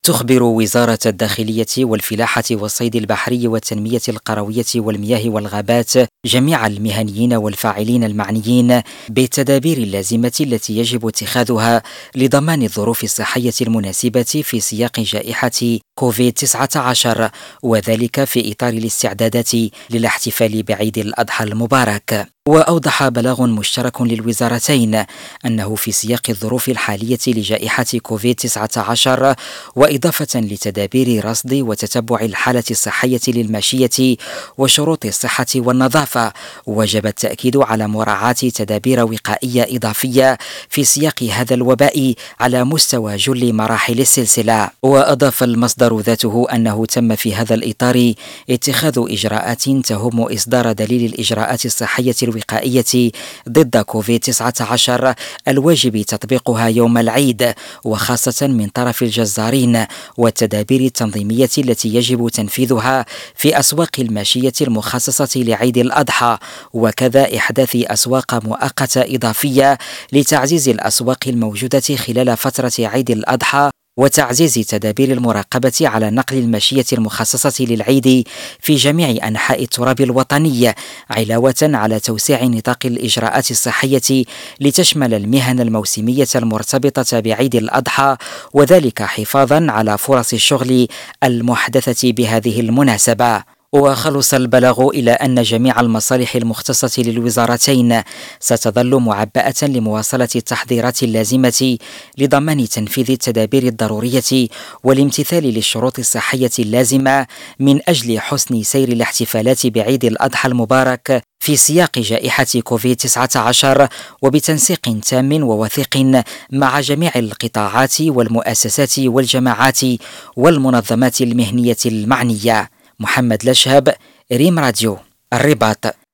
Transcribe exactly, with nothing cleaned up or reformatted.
وتخبر وزارة الداخلية والفلاحة والصيد البحري والتنمية القروية والمياه والغابات جميع المهنيين والفاعلين المعنيين بالتدابير اللازمة التي يجب اتخاذها لضمان الظروف الصحية المناسبة في سياق جائحة كوفيد تسعة عشر، وذلك في إطار الاستعدادات للاحتفال بعيد الأضحى المبارك. وأوضح بلاغ مشترك للوزارتين أنه في سياق الظروف الحالية لجائحة كوفيد تسعة عشر وإضافة لتدابير رصد وتتبع الحالة الصحية للماشية وشروط الصحة والنظافة، وجب التأكيد على مراعاة تدابير وقائية إضافية في سياق هذا الوباء على مستوى جل مراحل السلسلة. وأضاف المصدر ذاته أنه تم في هذا الإطار اتخاذ إجراءات تهم إصدار دليل الإجراءات الصحية الوقائية ضد كوفيد تسعة عشر الواجب تطبيقها يوم العيد، وخاصة من طرف الجزارين، والتدابير التنظيمية التي يجب تنفيذها في أسواق الماشية المخصصة لعيد الأضحى، وكذا إحداث أسواق مؤقتة إضافية لتعزيز الأسواق الموجودة خلال فترة عيد الأضحى، وتعزيز تدابير المراقبة على نقل الماشية المخصصة للعيد في جميع أنحاء التراب الوطني، علاوة على توسيع نطاق الإجراءات الصحية لتشمل المهن الموسمية المرتبطة بعيد الأضحى، وذلك حفاظا على فرص الشغل المحدثة بهذه المناسبة. وخلص البلاغ إلى أن جميع المصالح المختصة للوزارتين ستظل معبأة لمواصلة التحضيرات اللازمة لضمان تنفيذ التدابير الضرورية والامتثال للشروط الصحية اللازمة من أجل حسن سير الاحتفالات بعيد الأضحى المبارك في سياق جائحة كوفيد تسعة عشر، وبتنسيق تام ووثيق مع جميع القطاعات والمؤسسات والجماعات والمنظمات المهنية المعنية. محمد لشهب، ريم راديو، الرباط.